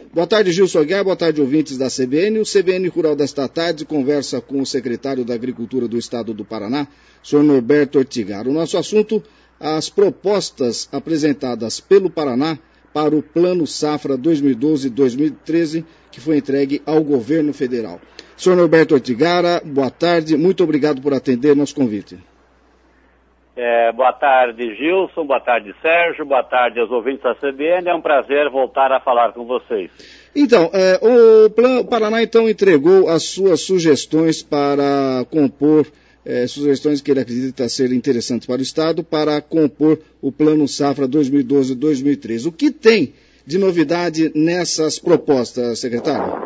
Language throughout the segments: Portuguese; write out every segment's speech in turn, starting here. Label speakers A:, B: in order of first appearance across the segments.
A: Boa tarde, Gilson Aguiar, boa tarde, ouvintes da CBN. O CBN Rural desta tarde conversa com o secretário da Agricultura do Estado do Paraná, senhor Norberto Ortigara. O nosso assunto, as propostas apresentadas pelo Paraná para o Plano Safra 2012-2013, que foi entregue ao governo federal. Senhor Norberto Ortigara, boa tarde, muito obrigado por atender nosso convite.
B: Boa tarde, Gilson, boa tarde, Sérgio, boa tarde aos ouvintes da CBN, é um prazer voltar a falar com vocês.
A: Então, o Paraná então entregou as suas sugestões para compor, sugestões que ele acredita ser interessantes para o Estado, para compor o Plano Safra 2012-2013. O que tem de novidade nessas propostas, secretário?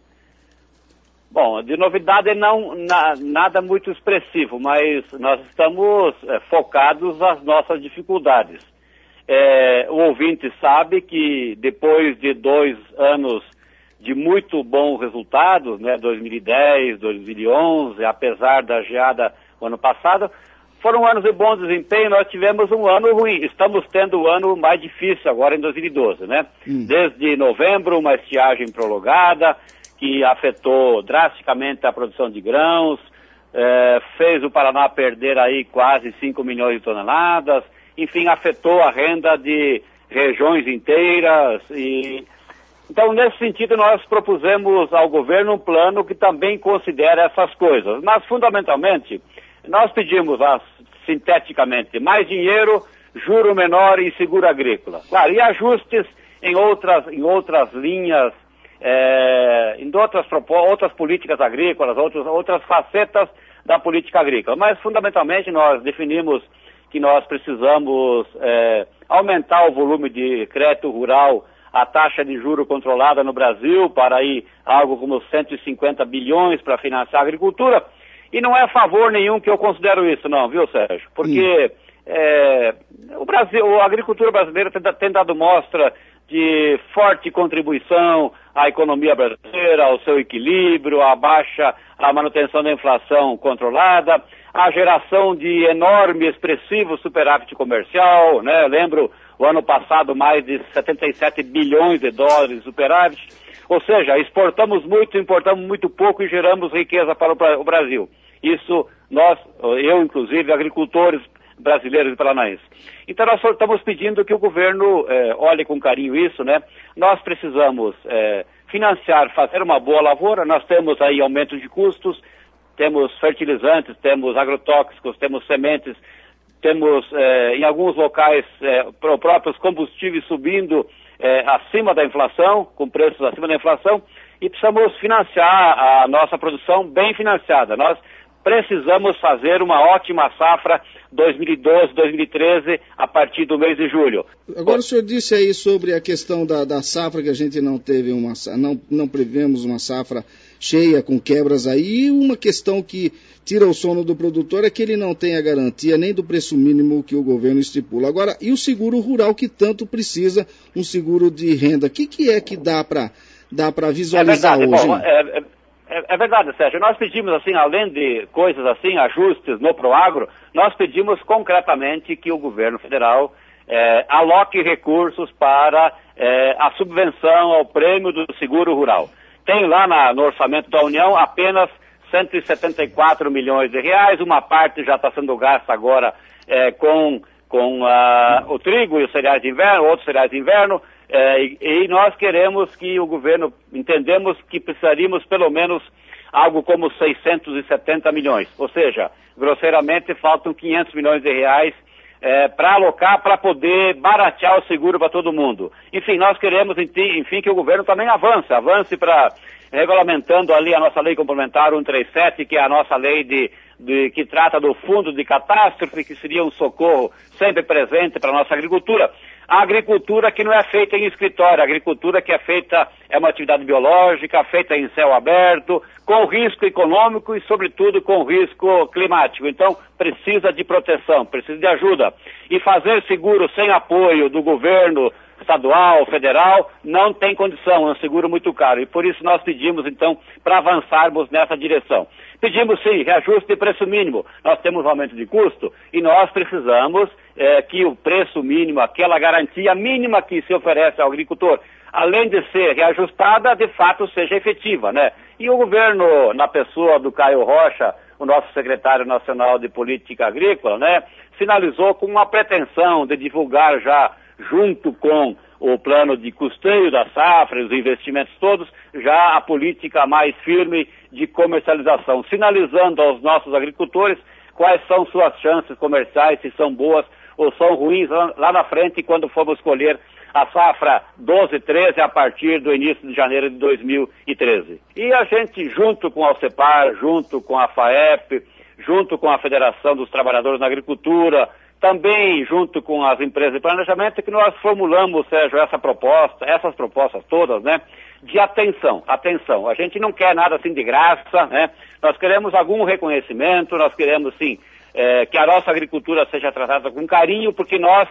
A: Bom, de novidade nada muito expressivo, mas nós estamos focados nas nossas dificuldades. O ouvinte sabe que depois de 2 anos de muito bons resultados, 2010, 2011, apesar da geada no ano passado, foram anos de bom desempenho, nós tivemos um ano ruim. Estamos tendo o ano mais difícil agora em 2012, Desde novembro, uma estiagem prolongada, que afetou drasticamente a produção de grãos, fez o Paraná perder aí quase 5 milhões de toneladas, enfim, afetou a renda de regiões inteiras. Então, nesse sentido, nós propusemos ao governo um plano que também considera essas coisas. Mas, fundamentalmente, nós pedimos, sinteticamente, mais dinheiro, juro menor e seguro agrícola. Claro, e ajustes em outras linhas, em outras políticas agrícolas, outras facetas da política agrícola. Mas, fundamentalmente, nós definimos que nós precisamos aumentar o volume de crédito rural, a taxa de juro controlada no Brasil para aí algo como 150 bilhões para financiar a agricultura. E não é favor nenhum que eu considero isso, não, viu, Sérgio? Porque a agricultura brasileira tem dado mostra de forte contribuição à economia brasileira, ao seu equilíbrio, à manutenção da inflação controlada, à geração de enorme, expressivo superávit comercial, Lembro, o ano passado, mais de 77 bilhões de dólares de superávit. Ou seja, exportamos muito, importamos muito pouco e geramos riqueza para o Brasil. Isso eu inclusive, agricultores brasileiros e paranaenses. Então nós estamos pedindo que o governo olhe com carinho isso, Nós precisamos financiar, fazer uma boa lavoura, nós temos aí aumento de custos, temos fertilizantes, temos agrotóxicos, temos sementes, temos em alguns locais próprios combustíveis subindo acima da inflação, com preços acima da inflação, e precisamos financiar a nossa produção bem financiada. Nós precisamos fazer uma ótima safra 2012, 2013, a partir do mês de julho. Agora o senhor disse aí sobre a questão da safra, que a gente não teve não prevemos uma safra cheia, com quebras aí, e uma questão que tira o sono do produtor é que ele não tem a garantia nem do preço mínimo que o governo estipula. Agora, e o seguro rural que tanto precisa, um seguro de renda? O que é que dá para visualizar hoje? Bom, é verdade, Sérgio. Nós pedimos, além de coisas ajustes no Proagro, nós pedimos concretamente que o governo federal aloque recursos para a subvenção ao prêmio do seguro rural. Tem lá no orçamento da União apenas 174 milhões de reais, uma parte já está sendo gasta agora com o trigo e os cereais de inverno, outros cereais de inverno, e nós queremos que o governo, entendemos que precisaríamos pelo menos algo como 670 milhões, ou seja, grosseiramente faltam 500 milhões de reais para alocar, para poder baratear o seguro para todo mundo. Enfim, nós queremos, enfim, que o governo também avance para regulamentando ali a nossa lei complementar 137, que é a nossa lei que trata do fundo de catástrofe, que seria um socorro sempre presente para a nossa agricultura. A agricultura que não é feita em escritório, a agricultura que é uma atividade biológica, feita em céu aberto, com risco econômico e, sobretudo, com risco climático. Então, precisa de proteção, precisa de ajuda. E fazer seguro sem apoio do governo estadual, federal, não tem condição, é um seguro muito caro. E por isso nós pedimos, então, para avançarmos nessa direção. Pedimos, sim, reajuste de preço mínimo. Nós temos um aumento de custo e nós precisamos que o preço mínimo, aquela garantia mínima que se oferece ao agricultor, além de ser reajustada, de fato seja efetiva, né? E o governo, na pessoa do Caio Rocha, o nosso secretário nacional de política agrícola, né, sinalizou com uma pretensão de divulgar já, junto com o plano de custeio da safra, os investimentos todos, já a política mais firme de comercialização, sinalizando aos nossos agricultores quais são suas chances comerciais, se são boas ou são ruins lá na frente, quando formos escolher a safra 12-13 a partir do início de janeiro de 2013. E a gente, junto com a Alcepar, junto com a FAEP, junto com a Federação dos Trabalhadores na Agricultura, também junto com as empresas de planejamento, que nós formulamos, Sérgio, essas propostas todas, né, de atenção. A gente não quer nada assim de graça, né, nós queremos algum reconhecimento, nós queremos, sim, que a nossa agricultura seja tratada com carinho, porque nós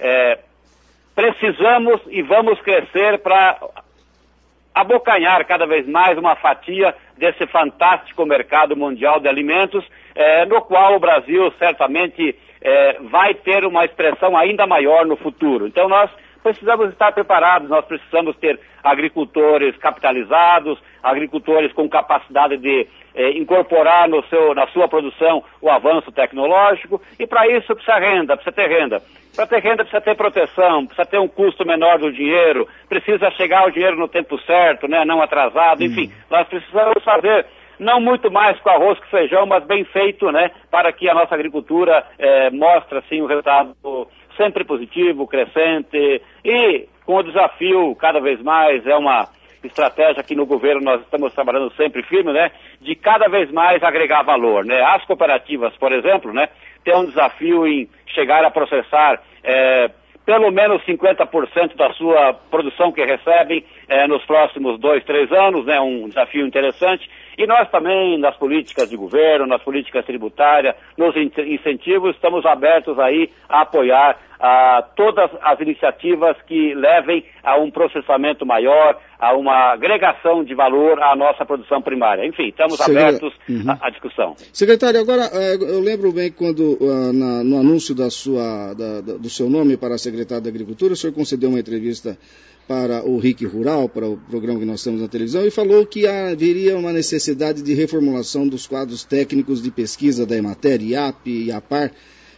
A: precisamos e vamos crescer para abocanhar cada vez mais uma fatia desse fantástico mercado mundial de alimentos, no qual o Brasil certamente vai ter uma expressão ainda maior no futuro. Então nós precisamos estar preparados, nós precisamos ter agricultores capitalizados, agricultores com capacidade de incorporar na sua produção o avanço tecnológico, e para isso precisa ter renda. Para ter renda precisa ter proteção, precisa ter um custo menor do dinheiro, precisa chegar o dinheiro no tempo certo, né, não atrasado, enfim, nós precisamos fazer não muito mais com arroz que feijão, mas bem feito, né, para que a nossa agricultura mostre assim, um resultado sempre positivo, crescente, e com o desafio cada vez mais, é uma estratégia que no governo nós estamos trabalhando sempre firme, né, de cada vez mais agregar valor, né. As cooperativas, por exemplo, né, têm um desafio em chegar a processar pelo menos 50% da sua produção que recebem nos próximos 2-3 anos, né, um desafio interessante. E nós também, nas políticas de governo, nas políticas tributárias, nos incentivos, estamos abertos aí a apoiar todas as iniciativas que levem a um processamento maior, a uma agregação de valor à nossa produção primária. Enfim, estamos abertos à discussão.
C: Secretário, agora, eu lembro bem quando, no anúncio do seu nome para secretário da Agricultura, o senhor concedeu uma entrevista para o RIC Rural, para o programa que nós temos na televisão, e falou que haveria uma necessidade de reformulação dos quadros técnicos de pesquisa da Emater, IAP e IAPAR.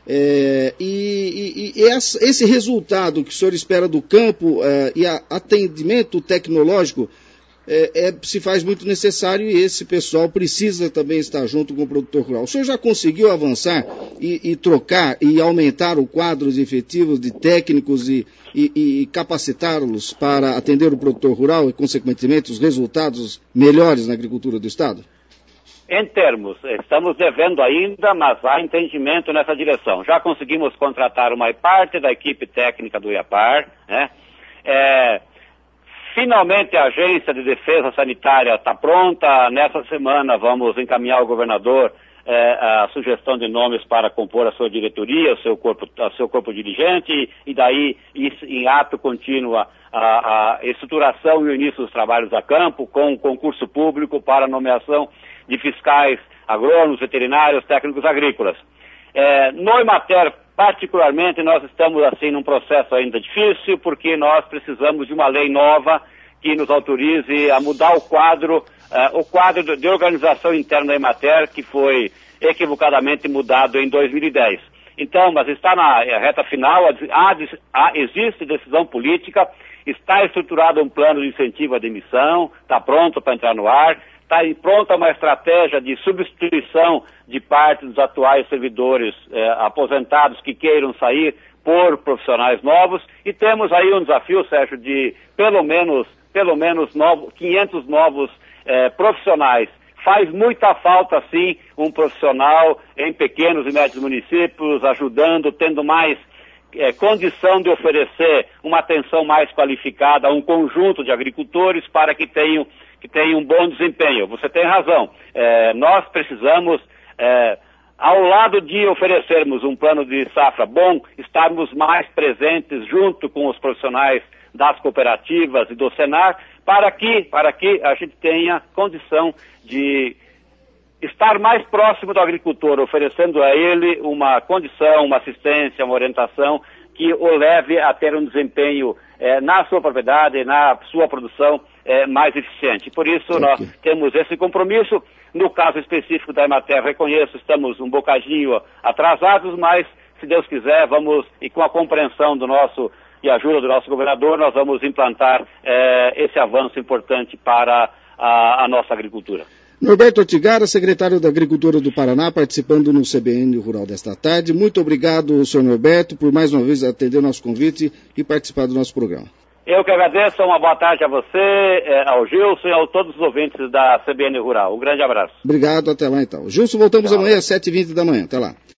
C: Esse resultado que o senhor espera do campo e atendimento tecnológico se faz muito necessário, e esse pessoal precisa também estar junto com o produtor rural. O senhor já conseguiu avançar e trocar e aumentar o quadro de efetivos de técnicos e capacitá-los para atender o produtor rural e, consequentemente, os resultados melhores na agricultura do Estado?
A: Em termos, estamos devendo ainda, mas há entendimento nessa direção. Já conseguimos contratar uma parte da equipe técnica do IAPAR, né? Finalmente a Agência de Defesa Sanitária está pronta. Nessa semana vamos encaminhar ao governador a sugestão de nomes para compor a sua diretoria, o seu corpo dirigente, e daí em ato contínuo a estruturação e o início dos trabalhos a campo, com concurso público para nomeação de fiscais agrônomos, veterinários, técnicos agrícolas. No Emater, particularmente, nós estamos assim num processo ainda difícil, porque nós precisamos de uma lei nova que nos autorize a mudar o quadro de organização interna da Emater, que foi equivocadamente mudado em 2010. Então, mas está na reta final, existe decisão política, está estruturado um plano de incentivo à demissão, está pronto para entrar no ar, está pronta uma estratégia de substituição de parte dos atuais servidores aposentados que queiram sair por profissionais novos, e temos aí um desafio, Sérgio, de pelo menos 500 novos profissionais. Faz muita falta, sim, um profissional em pequenos e médios municípios, ajudando, tendo mais condição de oferecer uma atenção mais qualificada a um conjunto de agricultores para que tenham um bom desempenho. Você tem razão. Nós precisamos, ao lado de oferecermos um plano de safra bom, estarmos mais presentes junto com os profissionais das cooperativas e do Senar, para que a gente tenha condição de estar mais próximo do agricultor, oferecendo a ele uma condição, uma assistência, uma orientação que o leve a ter um desempenho na sua propriedade, na sua produção mais eficiente. Por isso nós temos esse compromisso. No caso específico da Emater, reconheço, estamos um bocadinho atrasados, mas se Deus quiser, vamos, e com a compreensão e a ajuda do nosso governador, nós vamos implantar esse avanço importante para a nossa agricultura.
C: Norberto Ortigara, secretário da Agricultura do Paraná, participando no CBN Rural desta tarde. Muito obrigado, senhor Norberto, por mais uma vez atender o nosso convite e participar do nosso programa.
A: Eu que agradeço, uma boa tarde a você, ao Gilson e a todos os ouvintes da CBN Rural. Um grande abraço.
C: Obrigado, até lá então. Gilson, voltamos amanhã às 7h20 da manhã. Até lá.